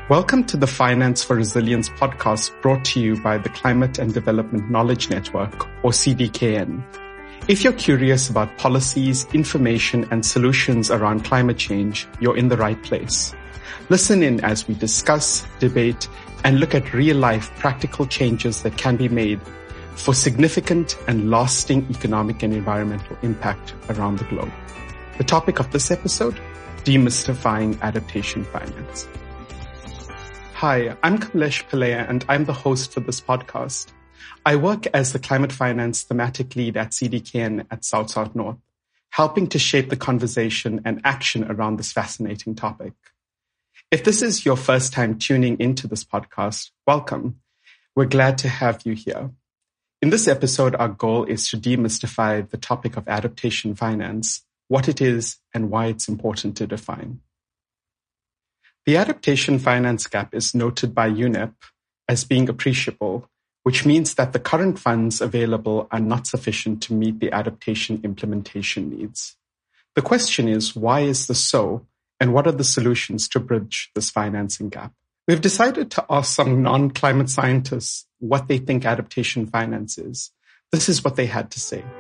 Welcome to the Finance for Resilience podcast, brought to you by the Climate and Development Knowledge Network, or CDKN. If you're curious about policies, information, and solutions around climate change, you're in the right place. Listen in as we discuss, debate, and look at real-life practical changes that can be made for significant and lasting economic and environmental impact around the globe. The topic of this episode: demystifying adaptation finance. Hi, I'm Kamlesh Pillai, and I'm the host for this podcast. I work as the climate finance thematic lead at CDKN at South North, helping to shape the conversation and action around this fascinating topic. If this is your first time tuning into this podcast, welcome. We're glad to have you here. In this episode, our goal is to demystify the topic of adaptation finance, what it is, and why it's important to define. The adaptation finance gap is noted by UNEP as being appreciable, which means that the current funds available are not sufficient to meet the adaptation implementation needs. The question is, why is this so, and what are the solutions to bridge this financing gap? We've decided to ask some non-climate scientists what they think adaptation finance is. This is what they had to say.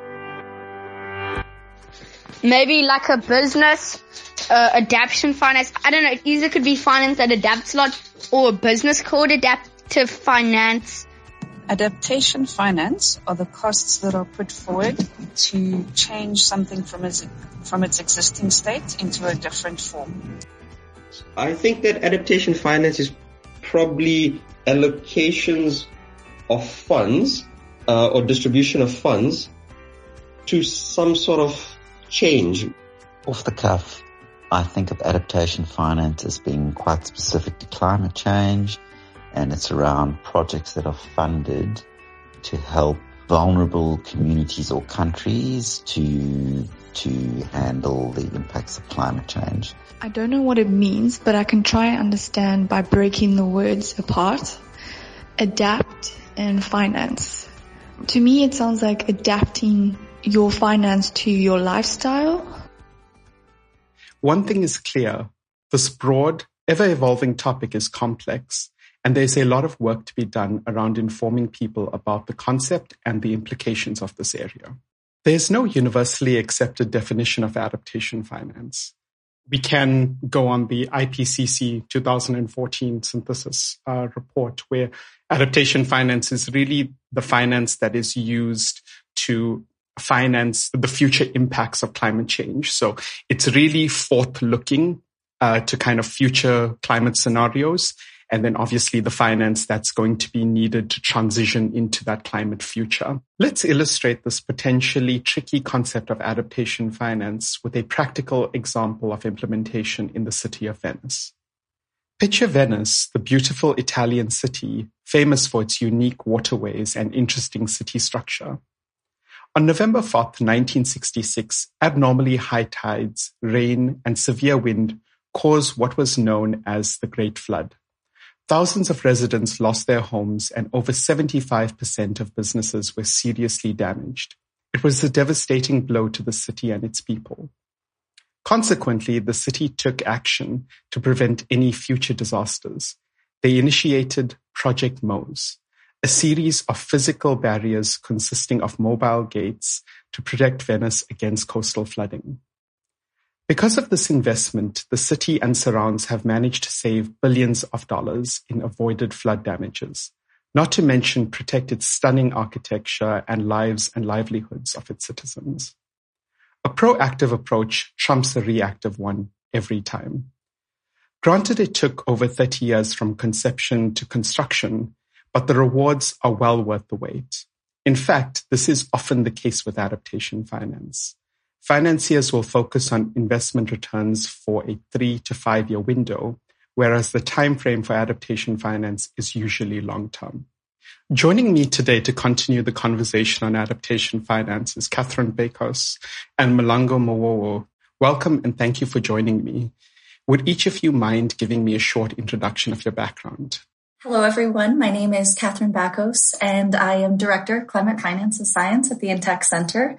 Maybe like a business adaptation finance. I don't know. It either could be finance that adapts a lot or a business called adaptive finance. Adaptation finance are the costs that are put forward to change something from its existing state into a different form. I think that adaptation finance is probably allocations of funds or distribution of funds to some sort of change. Off the cuff, I think of adaptation finance as being quite specific to climate change, and it's around projects that are funded to help vulnerable communities or countries to handle the impacts of climate change. I don't know what it means, but I can try and understand by breaking the words apart. Adapt and finance. To me, it sounds like adapting your finance to your lifestyle. One thing is clear: this broad, ever-evolving topic is complex, and there's a lot of work to be done around informing people about the concept and the implications of this area. There's no universally accepted definition of adaptation finance. We can go on the IPCC 2014 synthesis report, where adaptation finance is really the finance that is used to finance the future impacts of climate change. So it's really forth-looking to kind of future climate scenarios, and then obviously the finance that's going to be needed to transition into that climate future. Let's illustrate this potentially tricky concept of adaptation finance with a practical example of implementation in the city of Venice. Picture Venice, the beautiful Italian city, famous for its unique waterways and interesting city structure. On November 4th, 1966, abnormally high tides, rain, and severe wind caused what was known as the Great Flood. Thousands of residents lost their homes, and over 75% of businesses were seriously damaged. It was a devastating blow to the city and its people. Consequently, the city took action to prevent any future disasters. They initiated Project MOSE, a series of physical barriers consisting of mobile gates to protect Venice against coastal flooding. Because of this investment, the city and surrounds have managed to save billions of dollars in avoided flood damages, not to mention protect its stunning architecture and lives and livelihoods of its citizens. A proactive approach trumps a reactive one every time. Granted, it took over 30 years from conception to construction, but the rewards are well worth the wait. In fact, this is often the case with adaptation finance. Financiers will focus on investment returns for a 3 to 5 year window, whereas the time frame for adaptation finance is usually long-term. Joining me today to continue the conversation on adaptation finance is Catherine Bakos and Malango Mowowo. Welcome and thank you for joining me. Would each of you mind giving me a short introduction of your background? Hello, everyone. My name is Catherine Bakos, and I am Director, Climate Finance and Science at the Intech Center.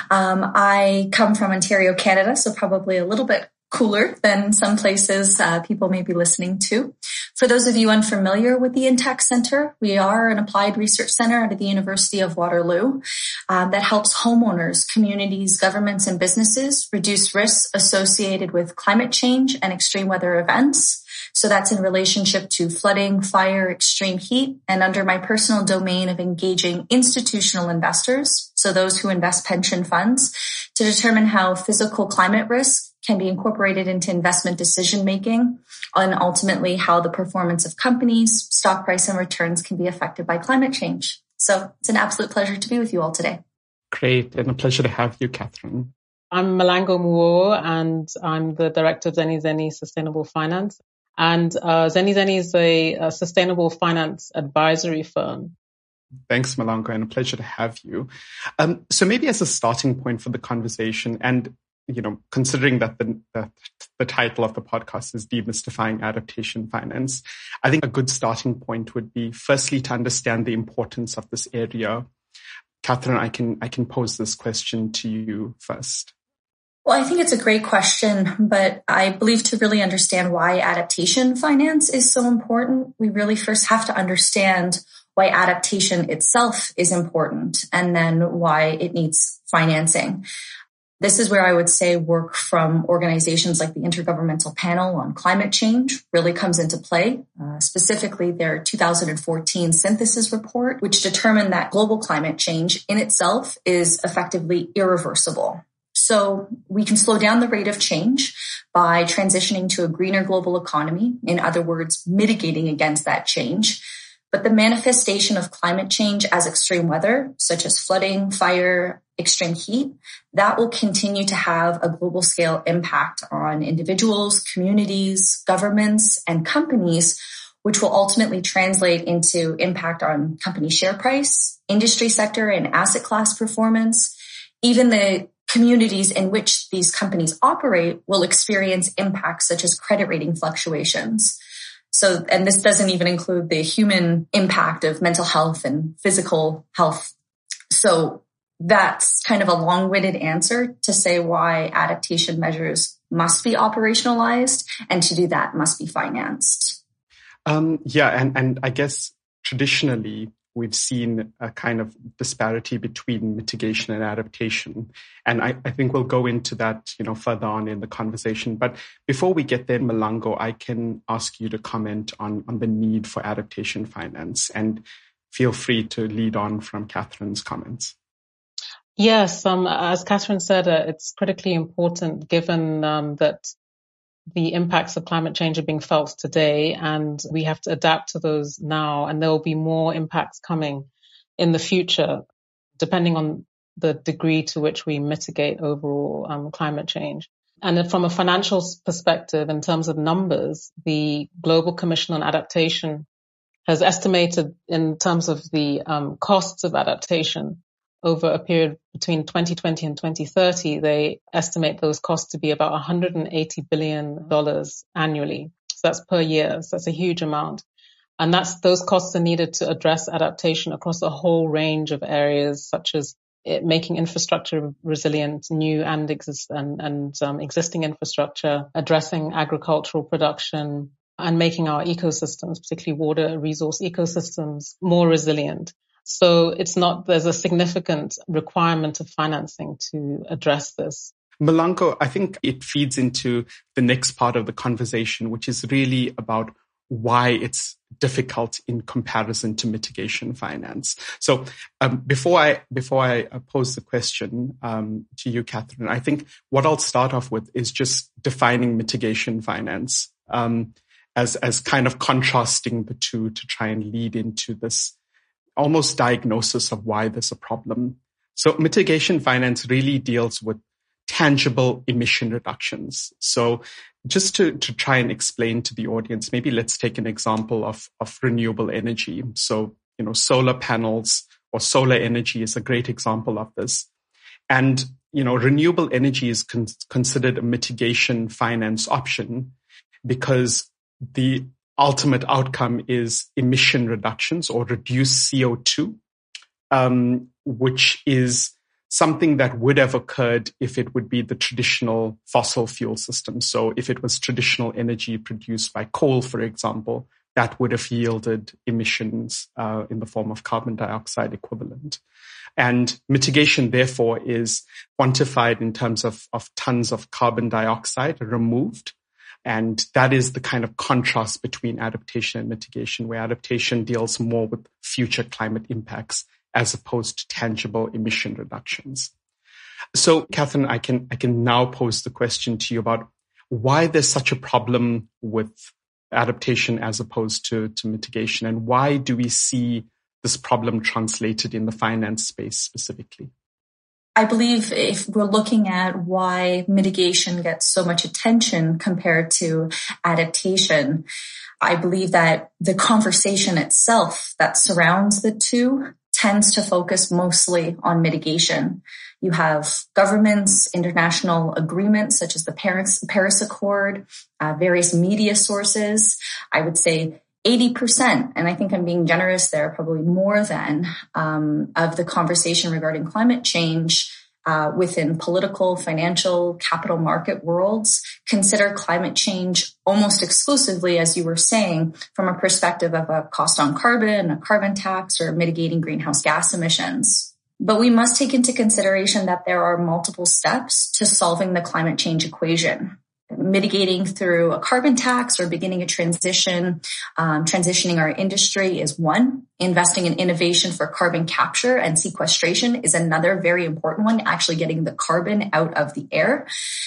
I come from Ontario, Canada, so probably a little bit cooler than some places people may be listening to. For those of you unfamiliar with the Intech Center, we are an applied research center at the University of Waterloo that helps homeowners, communities, governments, and businesses reduce risks associated with climate change and extreme weather events. So that's in relationship to flooding, fire, extreme heat, and under my personal domain of engaging institutional investors, so those who invest pension funds, to determine how physical climate risk can be incorporated into investment decision-making, and ultimately how the performance of companies, stock price, and returns can be affected by climate change. So it's an absolute pleasure to be with you all today. Great, and a pleasure to have you, Catherine. I'm Malango Muo, and I'm the director of Zeni Zeni Sustainable Finance. And Zeni Zeni is a sustainable finance advisory firm. Thanks, Malango, and a pleasure to have you. So maybe as a starting point for the conversation, and considering that the title of the podcast is Demystifying Adaptation Finance, I think a good starting point would be firstly to understand the importance of this area. Catherine, I can pose this question to you first. Well, I think it's a great question, but I believe to really understand why adaptation finance is so important, we really first have to understand why adaptation itself is important and then why it needs financing. This is where I would say work from organizations like the Intergovernmental Panel on Climate Change really comes into play, specifically their 2014 synthesis report, which determined that global climate change in itself is effectively irreversible. So we can slow down the rate of change by transitioning to a greener global economy, in other words, mitigating against that change. But the manifestation of climate change as extreme weather, such as flooding, fire, extreme heat, that will continue to have a global scale impact on individuals, communities, governments, and companies, which will ultimately translate into impact on company share price, industry sector and asset class performance. Even the communities in which these companies operate will experience impacts such as credit rating fluctuations. So, and this doesn't even include the human impact of mental health and physical health. So that's kind of a long-winded answer to say why adaptation measures must be operationalized, and to do that must be financed. And I guess traditionally we've seen a kind of disparity between mitigation and adaptation. And I think we'll go into that, further on in the conversation. But before we get there, Malango, I can ask you to comment on the need for adaptation finance, and feel free to lead on from Catherine's comments. Yes, as Catherine said, it's critically important given that the impacts of climate change are being felt today, and we have to adapt to those now, and there will be more impacts coming in the future, depending on the degree to which we mitigate overall climate change. And then from a financial perspective, in terms of numbers, the Global Commission on Adaptation has estimated in terms of the costs of adaptation over a period between 2020 and 2030, they estimate those costs to be about $180 billion annually. So that's per year. So that's a huge amount. And those costs are needed to address adaptation across a whole range of areas, such as making infrastructure resilient, new and existing infrastructure, addressing agricultural production, and making our ecosystems, particularly water resource ecosystems, more resilient. So there's a significant requirement of financing to address this. Malango, I think it feeds into the next part of the conversation, which is really about why it's difficult in comparison to mitigation finance. So before I pose the question to you, Catherine, I think what I'll start off with is just defining mitigation finance as kind of contrasting the two to try and lead into this almost diagnosis of why there's a problem. So mitigation finance really deals with tangible emission reductions. So just to try and explain to the audience, maybe let's take an example of renewable energy. So, solar panels or solar energy is a great example of this. And, renewable energy is considered a mitigation finance option because the ultimate outcome is emission reductions or reduced CO2, which is something that would have occurred if it would be the traditional fossil fuel system. So if it was traditional energy produced by coal, for example, that would have yielded emissions in the form of carbon dioxide equivalent. And mitigation, therefore, is quantified in terms of tons of carbon dioxide removed. And that is the kind of contrast between adaptation and mitigation, where adaptation deals more with future climate impacts as opposed to tangible emission reductions. So, Catherine, I can now pose the question to you about why there's such a problem with adaptation as opposed to mitigation, and why do we see this problem translated in the finance space specifically? I believe if we're looking at why mitigation gets so much attention compared to adaptation, I believe that the conversation itself that surrounds the two tends to focus mostly on mitigation. You have governments, international agreements such as the Paris Accord, various media sources. I would say 80%, and I think I'm being generous there, probably more than, of the conversation regarding climate change within political, financial, capital market worlds consider climate change almost exclusively, as you were saying, from a perspective of a cost on carbon, a carbon tax, or mitigating greenhouse gas emissions. But we must take into consideration that there are multiple steps to solving the climate change equation. Mitigating through a carbon tax or beginning a transitioning our industry is one. Investing in innovation for carbon capture and sequestration is another very important one, actually getting the carbon out of the air.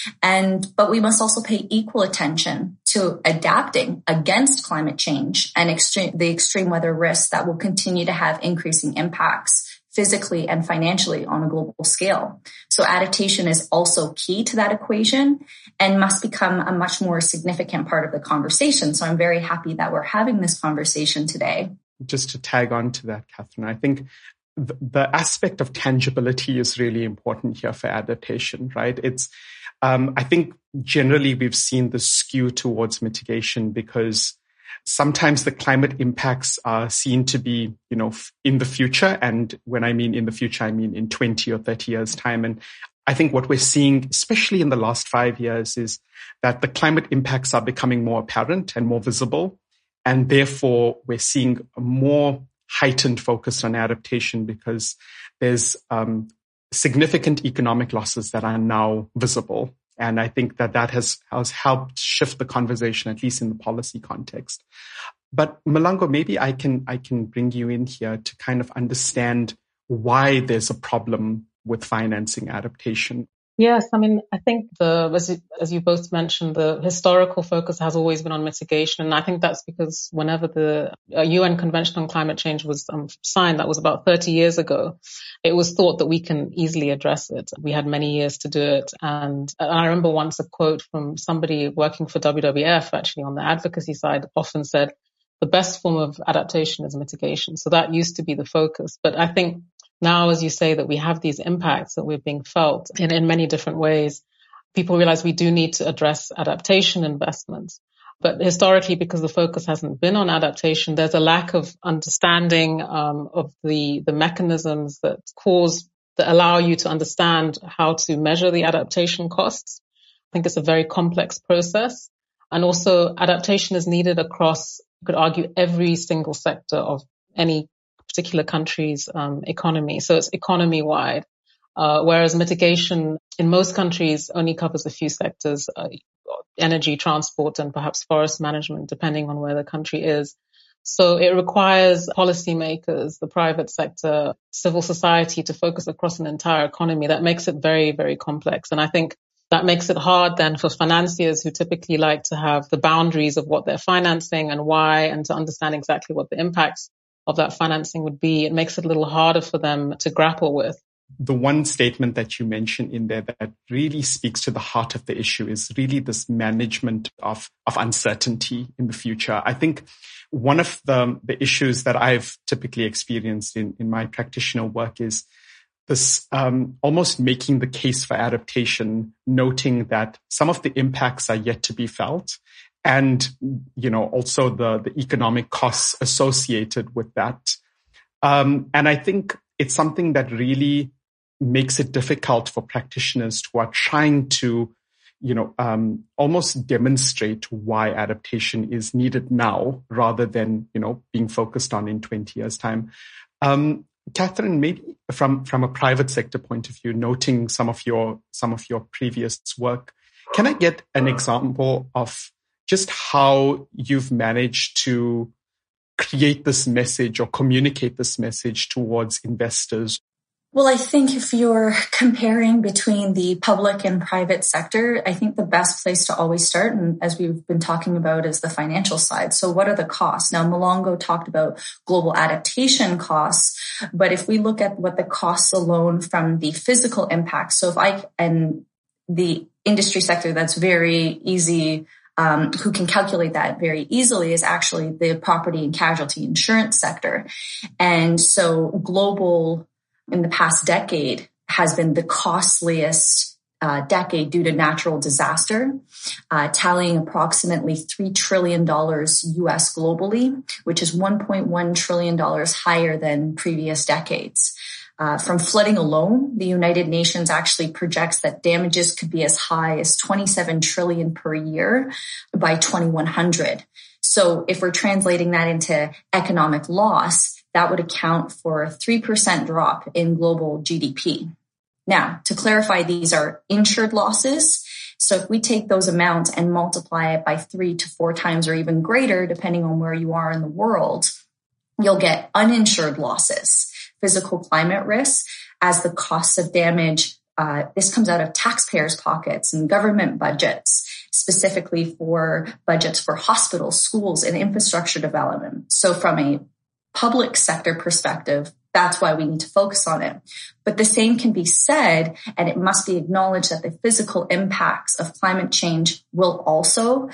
But we must also pay equal attention to adapting against climate change and the extreme weather risks that will continue to have increasing impacts physically and financially on a global scale. So adaptation is also key to that equation and must become a much more significant part of the conversation. So I'm very happy that we're having this conversation today. Just to tag on to that, Catherine, I think the aspect of tangibility is really important here for adaptation, right? I think generally we've seen the skew towards mitigation because sometimes the climate impacts are seen to be, in the future. And when I mean in the future, I mean in 20 or 30 years' time. And I think what we're seeing, especially in the last 5 years, is that the climate impacts are becoming more apparent and more visible. And therefore, we're seeing a more heightened focus on adaptation because there's significant economic losses that are now visible. And I think that has helped shift the conversation, at least in the policy context. But Malango, maybe I can bring you in here to kind of understand why there's a problem with financing adaptation. Yes, I think as you both mentioned, the historical focus has always been on mitigation. And I think that's because whenever the UN Convention on Climate Change was signed, that was about 30 years ago, it was thought that we can easily address it. We had many years to do it. And I remember once a quote from somebody working for WWF, actually on the advocacy side, often said, the best form of adaptation is mitigation. So that used to be the focus. But I think now, as you say, that we have these impacts that we're being felt in many different ways, people realize we do need to address adaptation investments. But historically, because the focus hasn't been on adaptation, there's a lack of understanding of the mechanisms that allow you to understand how to measure the adaptation costs. I think it's a very complex process. And also adaptation is needed across, you could argue, every single sector of any particular country's economy. So it's economy-wide, whereas mitigation in most countries only covers a few sectors, energy, transport, and perhaps forest management, depending on where the country is. So it requires policymakers, the private sector, civil society to focus across an entire economy. That makes it very, very complex. And I think that makes it hard then for financiers who typically like to have the boundaries of what they're financing and why, and to understand exactly what the impacts of that financing would be. It makes it a little harder for them to grapple with. The one statement that you mentioned in there that really speaks to the heart of the issue is really this management of uncertainty in the future. I think one of the issues that I've typically experienced in my practitioner work is this almost making the case for adaptation, noting that some of the impacts are yet to be felt. And, also the economic costs associated with that. And I think it's something that really makes it difficult for practitioners who are trying to, almost demonstrate why adaptation is needed now rather than, being focused on in 20 years' time. Catherine, maybe from a private sector point of view, noting some of your previous work, can I get an example of just how you've managed to create this message or communicate this message towards investors? Well, I think if you're comparing between the public and private sector, I think the best place to always start, and as we've been talking about, is the financial side. So what are the costs? Now, Malongo talked about global adaptation costs, but if we look at what the costs alone from the physical impact, and the industry sector, that's very easy, who can calculate that very easily, is actually the property and casualty insurance sector. And so global, in the past decade, has been the costliest decade due to natural disaster, tallying approximately $3 trillion US globally, which is $1.1 trillion higher than previous decades. From flooding alone, the United Nations actually projects that damages could be as high as 27 trillion per year by 2100. So if we're translating that into economic loss, that would account for a 3% drop in global GDP. Now, to clarify, these are insured losses. So if we take those amounts and multiply it by 3 to 4 times or even greater, depending on where you are in the world, you'll get uninsured losses, physical climate risks, as the cost of damage. This comes out of taxpayers' pockets and government budgets, specifically for budgets for hospitals, schools, and infrastructure development. So from a public sector perspective, that's why we need to focus on it. But the same can be said, and it must be acknowledged, that the physical impacts of climate change will also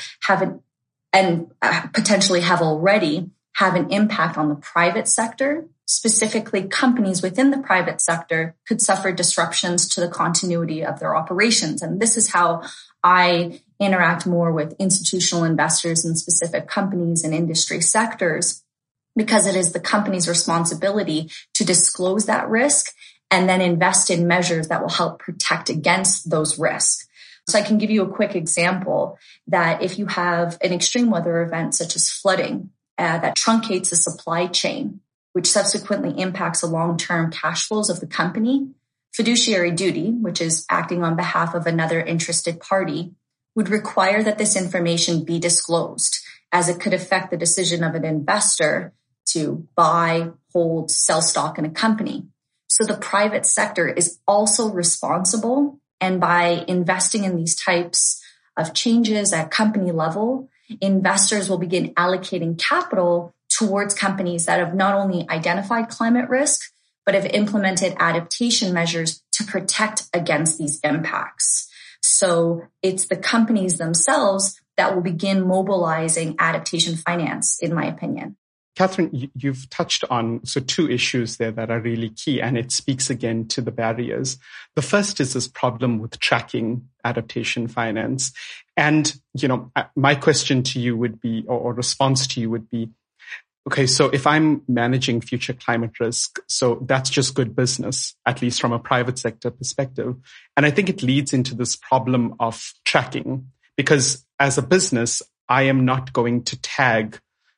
potentially already have an impact on the private sector. Specifically, companies within the private sector could suffer disruptions to the continuity of their operations. And this is how I interact more with institutional investors in specific companies and industry sectors, because it is the company's responsibility to disclose that risk and then invest in measures that will help protect against those risks. So I can give you a quick example that if you have an extreme weather event such as flooding that truncates the supply chain, which subsequently impacts the long-term cash flows of the company, fiduciary duty, which is acting on behalf of another interested party, would require that this information be disclosed, as it could affect the decision of an investor to buy, hold, sell stock in a company. So the private sector is also responsible, and by investing in these types of changes at company level, investors will begin allocating capital towards companies that have not only identified climate risk, but have implemented adaptation measures to protect against these impacts. So it's the companies themselves that will begin mobilizing adaptation finance, in my opinion. Catherine, you've touched on 2 issues there that are really key, and it speaks again to the barriers. The first is this problem with tracking adaptation finance. And, my question to you would be, or response to you would be, okay, so if I'm managing future climate risk, so that's just good business, at least from a private sector perspective. And I think it leads into this problem of tracking, because as a business, I am not going to tag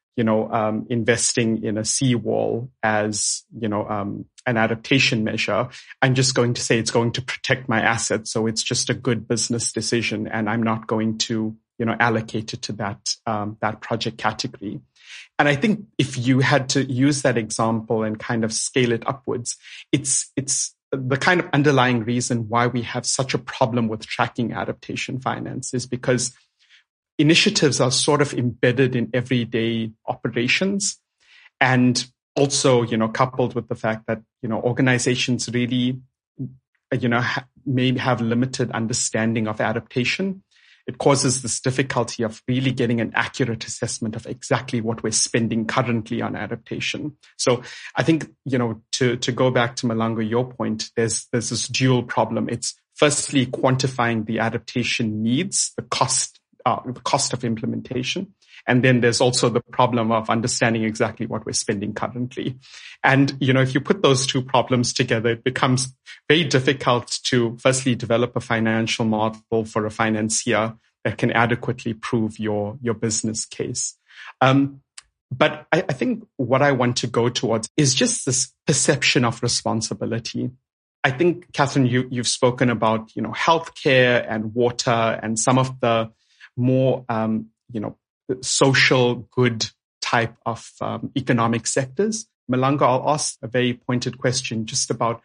investing in a seawall as, an adaptation measure. I'm just going to say it's going to protect my assets. So it's just a good business decision, and I'm not going to, allocate it to that project category. And I think if you had to use that example and kind of scale it upwards, it's the kind of underlying reason why we have such a problem with tracking adaptation finance is because initiatives are sort of embedded in everyday operations, and also, coupled with the fact that, organizations really, may have limited understanding of adaptation. It causes this difficulty of really getting an accurate assessment of exactly what we're spending currently on adaptation. So I think, to go back to Malongo, your point, there's this dual problem. It's firstly quantifying the adaptation needs, the cost of implementation, And then there's also the problem of understanding exactly what we're spending currently. And, if you put those two problems together, it becomes very difficult to firstly develop a financial model for a financier that can adequately prove your business case. But I think what I want to go towards is just this perception of responsibility. I think, Catherine, you've spoken about, healthcare and water and some of the more, social good type of economic sectors. Malanga, I'll ask a very pointed question just about,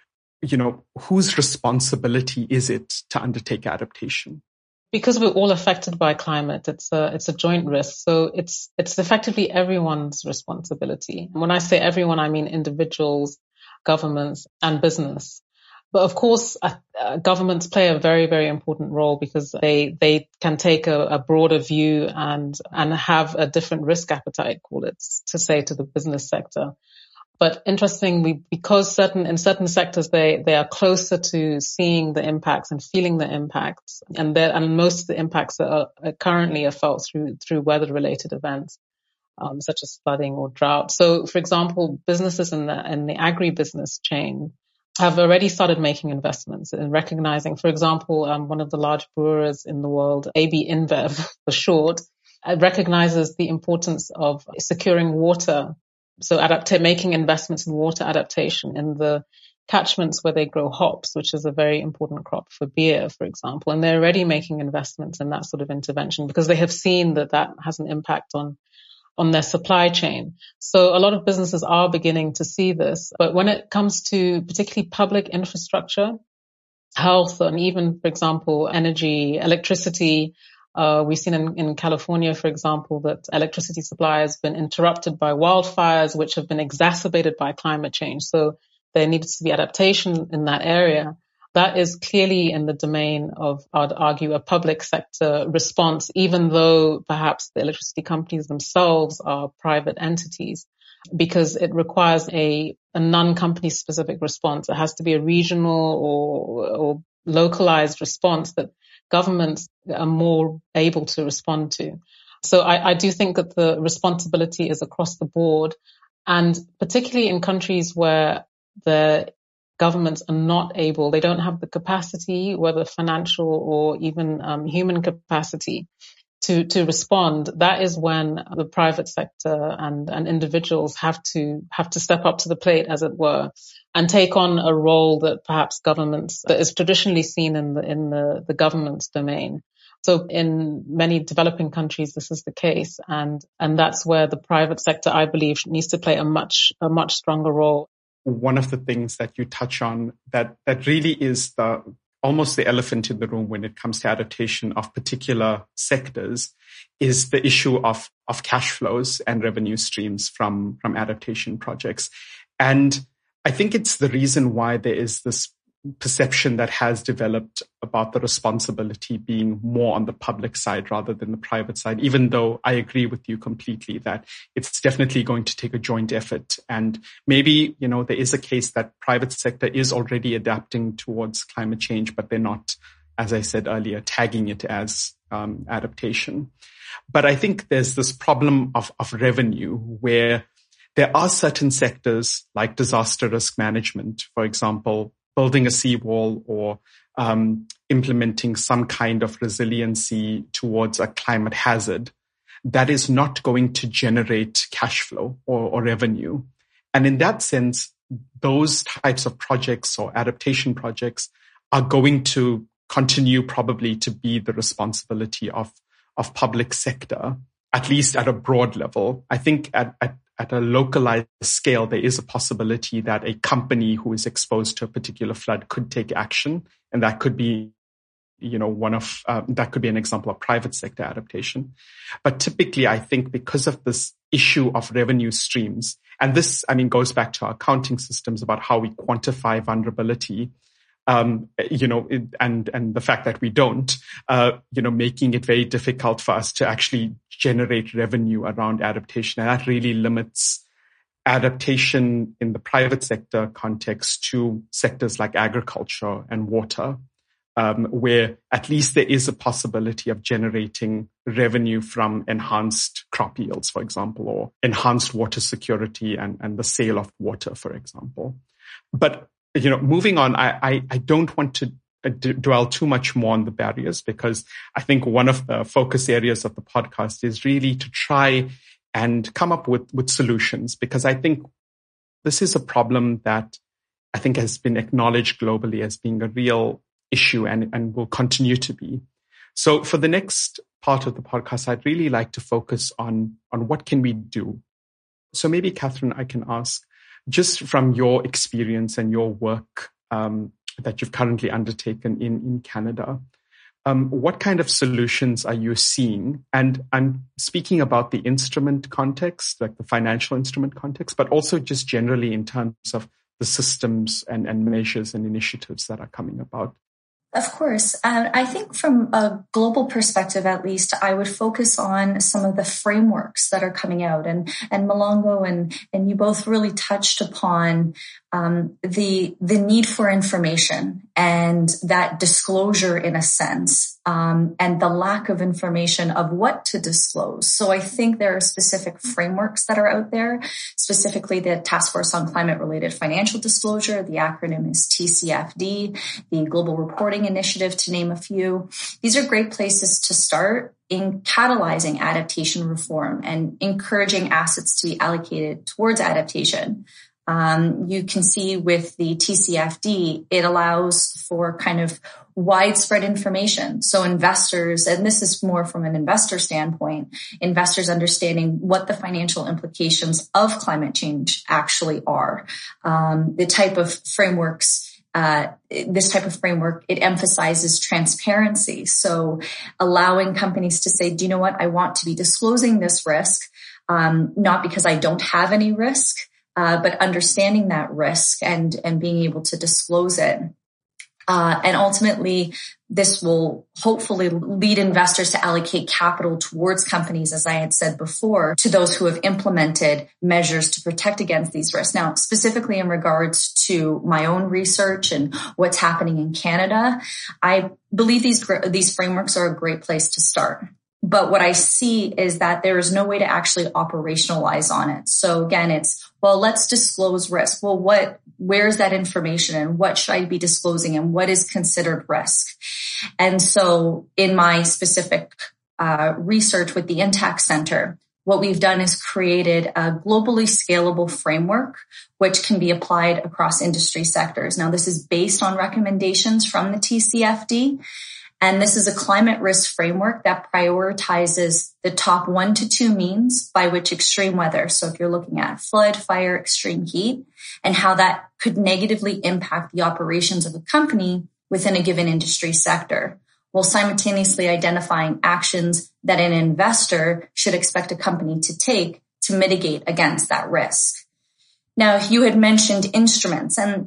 whose responsibility is it to undertake adaptation? Because we're all affected by climate, it's a joint risk. So it's effectively everyone's responsibility. And when I say everyone, I mean individuals, governments, and business. But of course, governments play a very, very important role because they can take a broader view and have a different risk appetite, call it, to say to the business sector. But interestingly, because in certain sectors, they are closer to seeing the impacts and feeling the impacts. And most of the impacts are currently felt through weather related events, such as flooding or drought. So, for example, businesses in the agribusiness chain have already started making investments in recognizing, for example, one of the large brewers in the world, AB InBev for short, recognizes the importance of securing water. So making investments in water adaptation in the catchments where they grow hops, which is a very important crop for beer, for example. And they're already making investments in that sort of intervention because they have seen that has an impact on their supply chain. So a lot of businesses are beginning to see this. But when it comes to particularly public infrastructure, health, and even, for example, energy, electricity, we've seen in California, for example, that electricity supply has been interrupted by wildfires, which have been exacerbated by climate change. So there needs to be adaptation in that area. That is clearly in the domain of, I'd argue, a public sector response, even though perhaps the electricity companies themselves are private entities, because it requires a non-company specific response. It has to be a regional or localized response that governments are more able to respond to. So I do think that the responsibility is across the board, and particularly in countries where the governments are not able, they don't have the capacity, whether financial or even human capacity to respond. That is when the private sector and individuals have to step up to the plate, as it were, and take on a role that perhaps that is traditionally seen in the government's domain. So in many developing countries, this is the case, and that's where the private sector, I believe, needs to play a much stronger role. One of the things that you touch on that really is almost the elephant in the room when it comes to adaptation of particular sectors is the issue of cash flows and revenue streams from adaptation projects. And I think it's the reason why there is this perception that has developed about the responsibility being more on the public side rather than the private side, even though I agree with you completely that it's definitely going to take a joint effort. And maybe, there is a case that private sector is already adapting towards climate change, but they're not, as I said earlier, tagging it as adaptation. But I think there's this problem of revenue where there are certain sectors like disaster risk management, for example, building a seawall or implementing some kind of resiliency towards a climate hazard that is not going to generate cash flow or revenue. And in that sense, those types of projects or adaptation projects are going to continue probably to be the responsibility of public sector, at least at a broad level. I think at a localized scale, there is a possibility that a company who is exposed to a particular flood could take action. And that could be, that could be an example of private sector adaptation. But typically, I think because of this issue of revenue streams, and this, goes back to our accounting systems about how we quantify vulnerability, and the fact that we don't, making it very difficult for us to actually generate revenue around adaptation. And that really limits adaptation in the private sector context to sectors like agriculture and water. where at least there is a possibility of generating revenue from enhanced crop yields, for example, or enhanced water security and the sale of water, for example. But, moving on, I don't want to dwell too much more on the barriers, because I think one of the focus areas of the podcast is really to try and come up with solutions, because I think this is a problem that I think has been acknowledged globally as being a real issue and will continue to be. So for the next part of the podcast, I'd really like to focus on what can we do. So maybe, Catherine, I can ask, just from your experience and your work that you've currently undertaken in Canada, what kind of solutions are you seeing? And I'm speaking about the instrument context, like the financial instrument context, but also just generally in terms of the systems and measures and initiatives that are coming about. Of course. I think from a global perspective, at least, I would focus on some of the frameworks that are coming out. And Malongo and you both really touched upon the need for information and that disclosure, in a sense, and the lack of information of what to disclose. So I think there are specific frameworks that are out there, specifically the Task Force on Climate-Related Financial Disclosure. The acronym is TCFD, the Global Reporting Initiative, to name a few. These are great places to start in catalyzing adaptation reform and encouraging assets to be allocated towards adaptation. You can see with the TCFD, it allows for kind of widespread information. So investors, and this is more from an investor standpoint, investors understanding what the financial implications of climate change actually are. The type of frameworks, this type of framework, it emphasizes transparency. So allowing companies to say, do you know what? I want to be disclosing this risk, not because I don't have any risk, but understanding that risk and being able to disclose it. And ultimately, this will hopefully lead investors to allocate capital towards companies, as I had said before, to those who have implemented measures to protect against these risks. Now, specifically in regards to my own research and what's happening in Canada, I believe these frameworks are a great place to start. But what I see is that there is no way to actually operationalize on it. So again, let's disclose risk. Well, where's that information and what should I be disclosing and what is considered risk? And so in my specific research with the Intact Center, what we've done is created a globally scalable framework, which can be applied across industry sectors. Now, this is based on recommendations from the TCFD. And this is a climate risk framework that prioritizes the top 1 to 2 means by which extreme weather, so if you're looking at flood, fire, extreme heat, and how that could negatively impact the operations of a company within a given industry sector, while simultaneously identifying actions that an investor should expect a company to take to mitigate against that risk. Now, you had mentioned instruments, and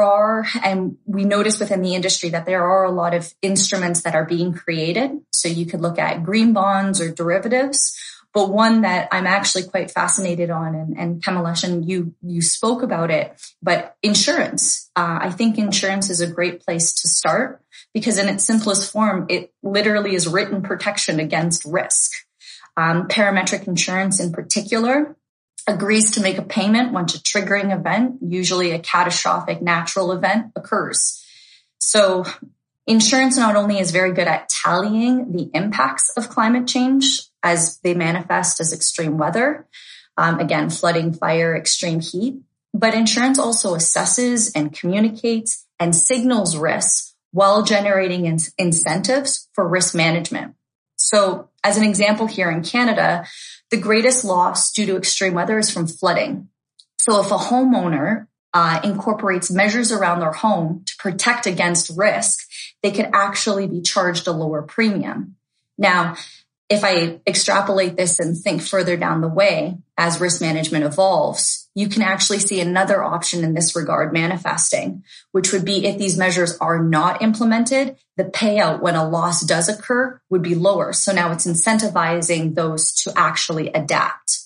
we notice within the industry that there are a lot of instruments that are being created. So you could look at green bonds or derivatives, but one that I'm actually quite fascinated on, and Kamalesh, and you spoke about it, but insurance. I think insurance is a great place to start because in its simplest form, it literally is written protection against risk. Parametric insurance in particular agrees to make a payment once a triggering event, usually a catastrophic natural event, occurs. So insurance not only is very good at tallying the impacts of climate change as they manifest as extreme weather, again, flooding, fire, extreme heat, but insurance also assesses and communicates and signals risks while generating incentives for risk management. So as an example here in Canada, the greatest loss due to extreme weather is from flooding. So if a homeowner incorporates measures around their home to protect against risk, they could actually be charged a lower premium. Now, if I extrapolate this and think further down the way, as risk management evolves, you can actually see another option in this regard manifesting, which would be if these measures are not implemented, the payout when a loss does occur would be lower. So now it's incentivizing those to actually adapt.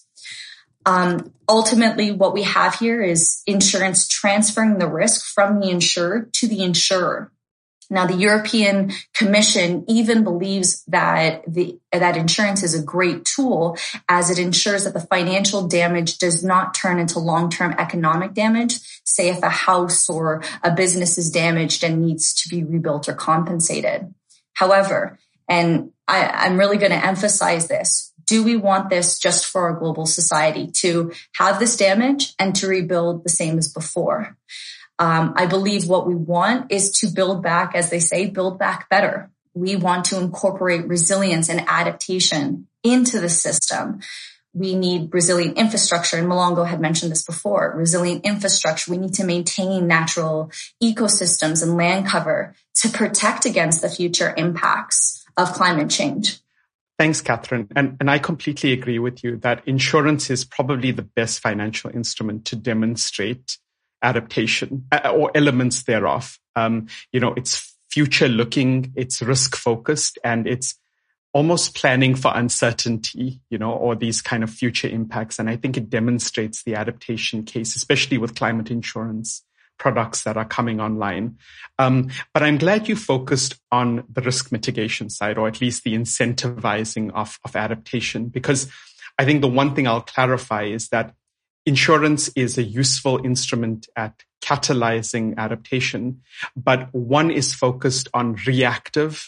Ultimately, what we have here is insurance transferring the risk from the insured to the insurer. Now, the European Commission even believes that that insurance is a great tool as it ensures that the financial damage does not turn into long-term economic damage. Say if a house or a business is damaged and needs to be rebuilt or compensated. However, and I'm really going to emphasize this, do we want this just for our global society to have this damage and to rebuild the same as before? I believe what we want is to build back, as they say, build back better. We want to incorporate resilience and adaptation into the system. We need resilient infrastructure, and Malongo had mentioned this before. Resilient infrastructure. We need to maintain natural ecosystems and land cover to protect against the future impacts of climate change. Thanks, Catherine. And I completely agree with you that insurance is probably the best financial instrument to demonstrate adaptation or elements thereof. It's future looking, it's risk focused, and it's almost planning for uncertainty, or these kind of future impacts. And I think it demonstrates the adaptation case, especially with climate insurance products that are coming online. But I'm glad you focused on the risk mitigation side, or at least the incentivizing of adaptation, because I think the one thing I'll clarify is that insurance is a useful instrument at catalyzing adaptation, but one is focused on reactive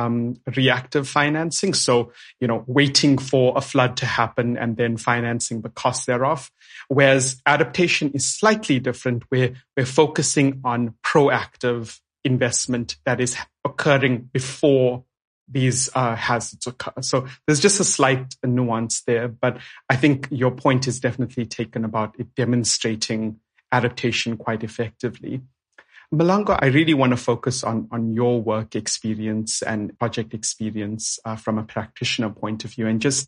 financing. So, waiting for a flood to happen and then financing the cost thereof. Whereas adaptation is slightly different, where we're focusing on proactive investment that is occurring before these hazards occur. So there's just a slight nuance there, but I think your point is definitely taken about it demonstrating adaptation quite effectively. Malongo, I really want to focus on your work experience and project experience from a practitioner point of view, and just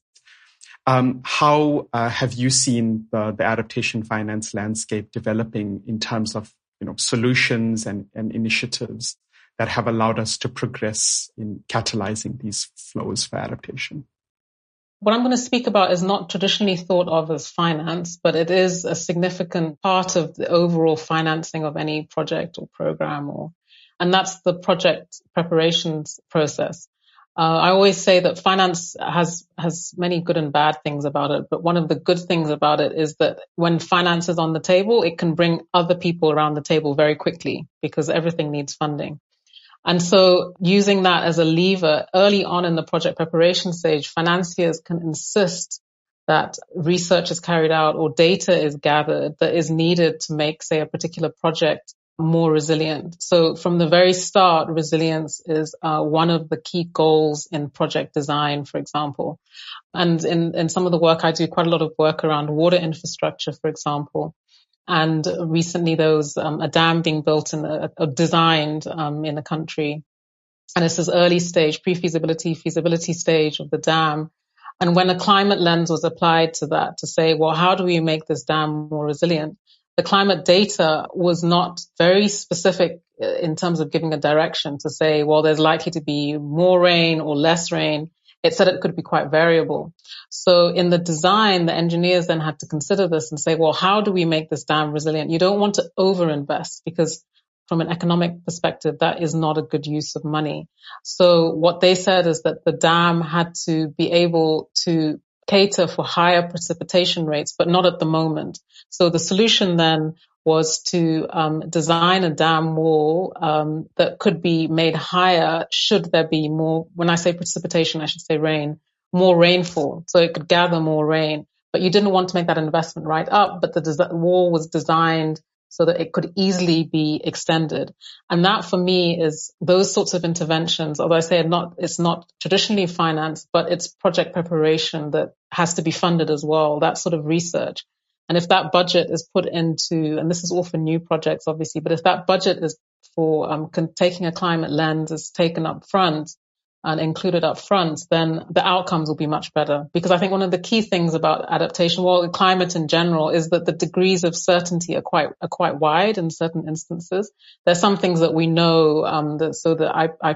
how have you seen the adaptation finance landscape developing in terms of solutions and initiatives that have allowed us to progress in catalyzing these flows for adaptation? What I'm going to speak about is not traditionally thought of as finance, but it is a significant part of the overall financing of any project or program, and that's the project preparations process. I always say that finance has many good and bad things about it, but one of the good things about it is that when finance is on the table, it can bring other people around the table very quickly because everything needs funding. And so using that as a lever early on in the project preparation stage, financiers can insist that research is carried out or data is gathered that is needed to make, say, a particular project more resilient. So from the very start, resilience is one of the key goals in project design, for example. And in some of the work I do, quite a lot of work around water infrastructure, for example. And recently there was a dam being built designed in a country. And it's this early stage, pre-feasibility, feasibility stage of the dam. And when a climate lens was applied to that to say, well, how do we make this dam more resilient? The climate data was not very specific in terms of giving a direction to say, well, there's likely to be more rain or less rain. It said it could be quite variable. So in the design, the engineers then had to consider this and say, well, how do we make this dam resilient? You don't want to overinvest because from an economic perspective, that is not a good use of money. So what they said is that the dam had to be able to cater for higher precipitation rates, but not at the moment. So the solution then was to design a dam wall that could be made higher should there be more, when I say precipitation, I should say rain, more rainfall, so it could gather more rain. But you didn't want to make that investment right up, but the wall was designed so that it could easily be extended. And that for me is those sorts of interventions, although I say it's not traditionally financed, but it's project preparation that has to be funded as well, that sort of research. And if that budget is put into, and this is all for new projects, obviously, but if that budget is for taking a climate lens is taken up front and included up front, then the outcomes will be much better. Because I think one of the key things about adaptation, well, climate in general, is that the degrees of certainty are quite wide in certain instances. There's some things that we know, so the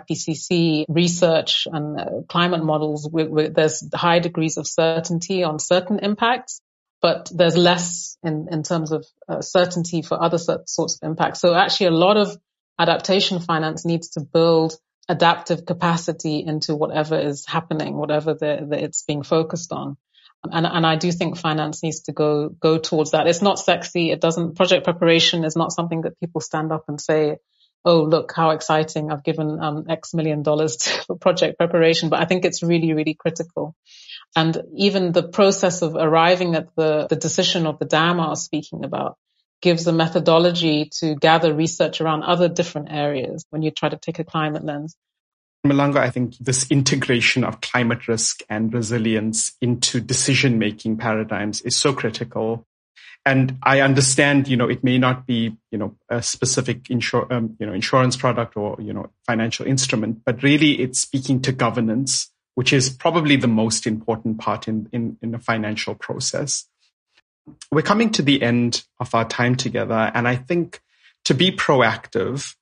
IPCC research and climate models, there's high degrees of certainty on certain impacts, but there's less in terms of certainty for other sorts of impacts. So actually a lot of adaptation finance needs to build adaptive capacity into whatever is happening, whatever it's being focused on. And I do think finance needs to go towards that. It's not sexy. Project preparation is not something that people stand up and say, oh, look how exciting. I've given X million dollars for project preparation. But I think it's really, really critical. And even the process of arriving at the decision of the dam I was speaking about gives a methodology to gather research around other different areas when you try to take a climate lens. Malanga, I think this integration of climate risk and resilience into decision-making paradigms is so critical. And I understand, it may not be, a specific insurance product or, financial instrument, but really it's speaking to governance, which is probably the most important part in the financial process. We're coming to the end of our time together. And I think to be proactive,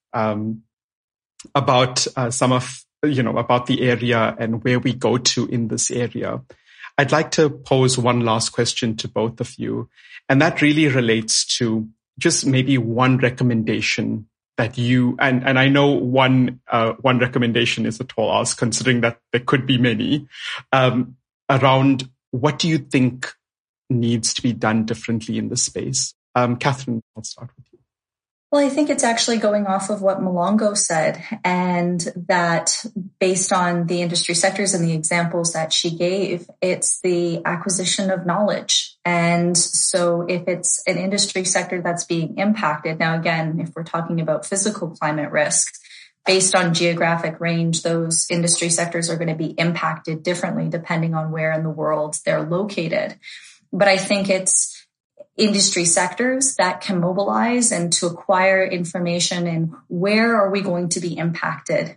about about the area and where we go to in this area, I'd like to pose one last question to both of you. And that really relates to just maybe one recommendation that and I know one recommendation is a tall ask, considering that there could be many, around what do you think needs to be done differently in this space? Catherine, I'll start with you. Well, I think it's actually going off of what Malongo said, and that based on the industry sectors and the examples that she gave, it's the acquisition of knowledge. And so if it's an industry sector that's being impacted, now again, if we're talking about physical climate risk, based on geographic range, those industry sectors are going to be impacted differently depending on where in the world they're located. But I think it's industry sectors that can mobilize and to acquire information in where are we going to be impacted.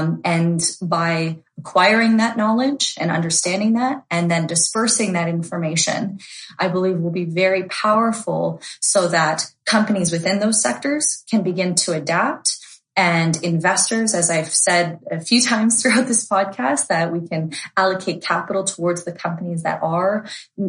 And by acquiring that knowledge and understanding that and then dispersing that information, I believe will be very powerful so that companies within those sectors can begin to adapt. And investors, as I've said a few times throughout this podcast, that we can allocate capital towards the companies that are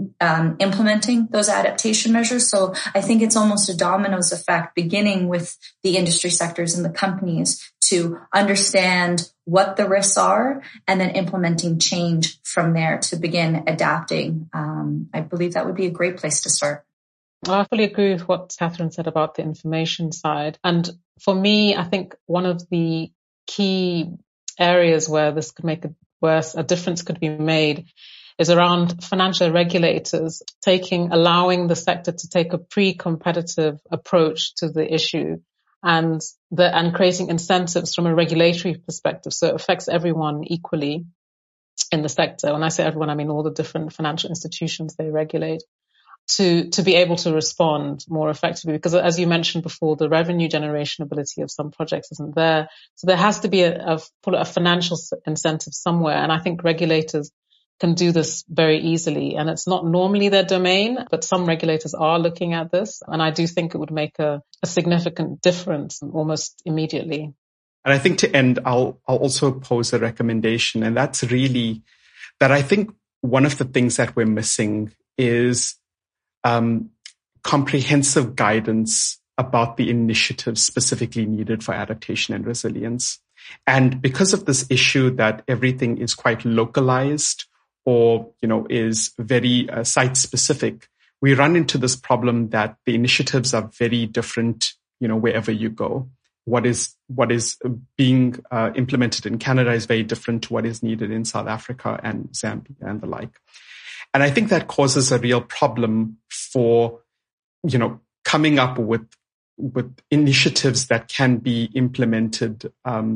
implementing those adaptation measures. So I think it's almost a dominoes effect, beginning with the industry sectors and the companies to understand what the risks are and then implementing change from there to begin adapting. I believe that would be a great place to start. I fully agree with what Catherine said about the information side. And for me, I think one of the key areas where this could make a difference could be made is around financial regulators allowing the sector to take a pre-competitive approach to the issue and creating incentives from a regulatory perspective. So it affects everyone equally in the sector. When I say everyone, I mean all the different financial institutions they regulate. To be able to respond more effectively, because as you mentioned before, the revenue generation ability of some projects isn't there. So there has to be a financial incentive somewhere. And I think regulators can do this very easily. And it's not normally their domain, but some regulators are looking at this. And I do think it would make a significant difference almost immediately. And I think to end, I'll also pose a recommendation. And that's really that I think one of the things that we're missing is comprehensive guidance about the initiatives specifically needed for adaptation and resilience. And because of this issue that everything is quite localized or, is very site specific, we run into this problem that the initiatives are very different, wherever you go. What is being implemented in Canada is very different to what is needed in South Africa and Zambia and the like. And I think that causes a real problem for, coming up with initiatives that can be implemented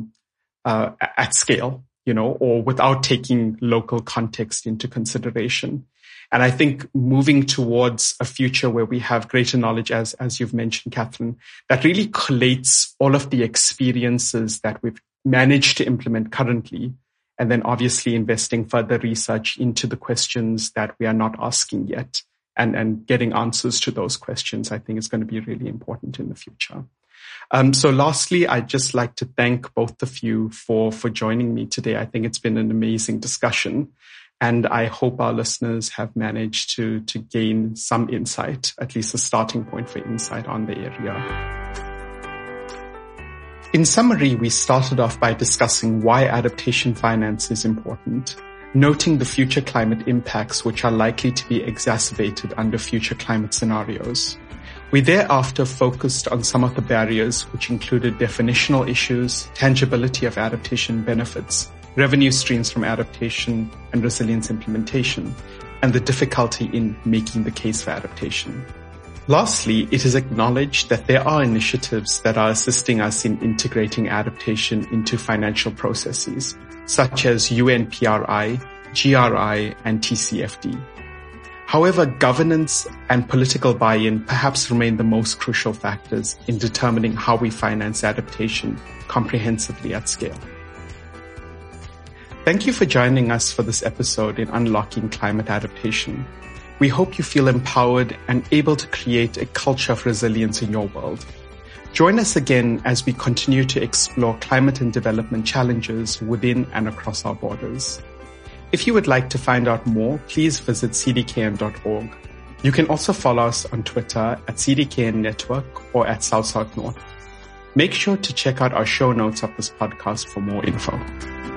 at scale, or without taking local context into consideration. And I think moving towards a future where we have greater knowledge, as you've mentioned, Catherine, that really collates all of the experiences that we've managed to implement currently, and then obviously investing further research into the questions that we are not asking yet and getting answers to those questions, I think is going to be really important in the future. So lastly, I'd just like to thank both of you for joining me today. I think it's been an amazing discussion, and I hope our listeners have managed to gain some insight, at least a starting point for insight on the area. In summary, we started off by discussing why adaptation finance is important, noting the future climate impacts which are likely to be exacerbated under future climate scenarios. We thereafter focused on some of the barriers, which included definitional issues, tangibility of adaptation benefits, revenue streams from adaptation and resilience implementation, and the difficulty in making the case for adaptation. Lastly, it is acknowledged that there are initiatives that are assisting us in integrating adaptation into financial processes, such as UNPRI, GRI, and TCFD. However, governance and political buy-in perhaps remain the most crucial factors in determining how we finance adaptation comprehensively at scale. Thank you for joining us for this episode in Unlocking Climate Adaptation. We hope you feel empowered and able to create a culture of resilience in your world. Join us again as we continue to explore climate and development challenges within and across our borders. If you would like to find out more, please visit cdkn.org. You can also follow us on Twitter at CDKN Network or at South South North. Make sure to check out our show notes of this podcast for more info.